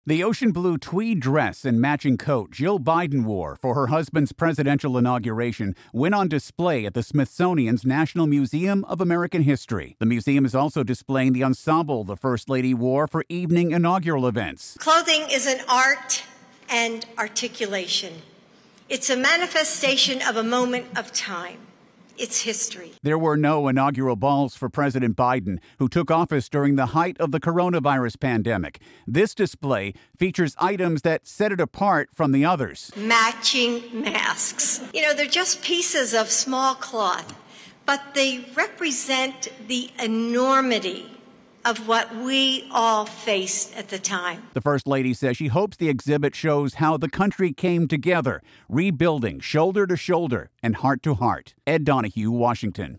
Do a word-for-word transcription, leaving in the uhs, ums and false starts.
The ocean blue tweed dress and matching coat Jill Biden wore for her husband's presidential inauguration went on display at the Smithsonian's National Museum of American History. The museum is also displaying the ensemble the First Lady wore for evening inaugural events. Clothing is an art and articulation. It's a manifestation of a moment of time. It's history. There were no inaugural balls for President Biden, who took office during the height of the coronavirus pandemic. This display features items that set it apart from the others. Matching masks. You know, they're just pieces of small cloth, but they represent the enormity of what we all faced at the time. The First Lady says she hopes the exhibit shows how the country came together, rebuilding shoulder to shoulder and heart to heart. Ed Donahue, Washington.